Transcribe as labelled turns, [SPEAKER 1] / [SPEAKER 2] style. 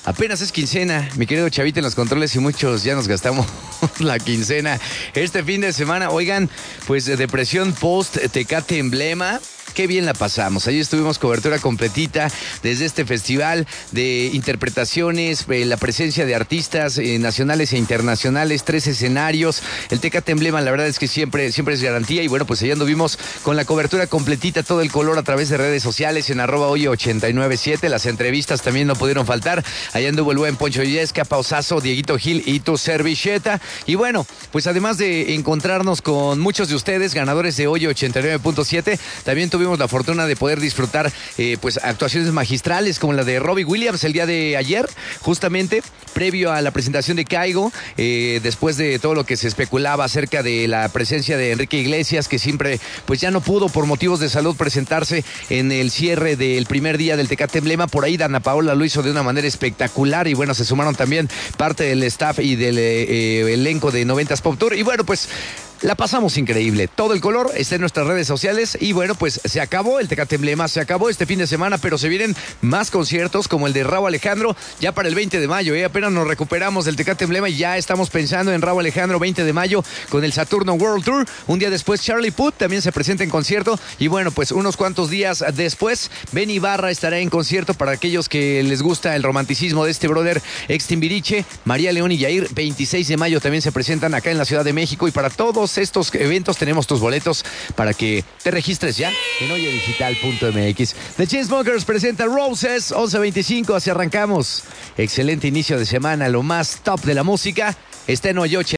[SPEAKER 1] Apenas es quincena, mi querido Chavita en los controles y muchos ya nos gastamos la quincena. Este fin de semana, oigan, pues de depresión post Tecate Emblema. Qué bien la pasamos. Ahí estuvimos cobertura completita desde este festival de interpretaciones, la presencia de artistas nacionales e internacionales, 3 escenarios. El Tecate Emblema, la verdad es que siempre es garantía. Y bueno, pues allá anduvimos con la cobertura completita, todo el color a través de redes sociales en @hoy897. Las entrevistas también no pudieron faltar. Allá anduvo el buen Poncho Yesca, Pausazo, Dieguito Gil y tu servilleta. Y bueno, pues además de encontrarnos con muchos de ustedes, ganadores de Hoy 89.7, también tuvimos la fortuna de poder disfrutar pues actuaciones magistrales como la de Robbie Williams el día de ayer, justamente previo a la presentación de Caigo, después de todo lo que se especulaba acerca de la presencia de Enrique Iglesias, que siempre pues ya no pudo por motivos de salud presentarse en el cierre del primer día del Tecate Emblema. Por ahí Dana Paola lo hizo de una manera espectacular y bueno, se sumaron también parte del staff y del elenco de 90s Pop Tour y bueno, pues la pasamos increíble. Todo el color está en nuestras redes sociales y bueno, pues se acabó el Tecate Emblema, se acabó este fin de semana, pero se vienen más conciertos como el de Rauw Alejandro ya para el 20 de mayo. Apenas nos recuperamos del Tecate Emblema y ya estamos pensando en Rauw Alejandro 20 de mayo con el Saturno World Tour. Un día después Charlie Puth también se presenta en concierto y bueno, pues unos cuantos días después Ben Ibarra estará en concierto para aquellos que les gusta el romanticismo de este brother ex Timbiriche. María León y Yair 26 de mayo también se presentan acá en la Ciudad de México y para todos estos eventos tenemos tus boletos para que te registres ya en oyedigital.mx. The Chainsmokers presenta Roses, 11:25, así arrancamos. Excelente inicio de semana, lo más top de la música está en Hoy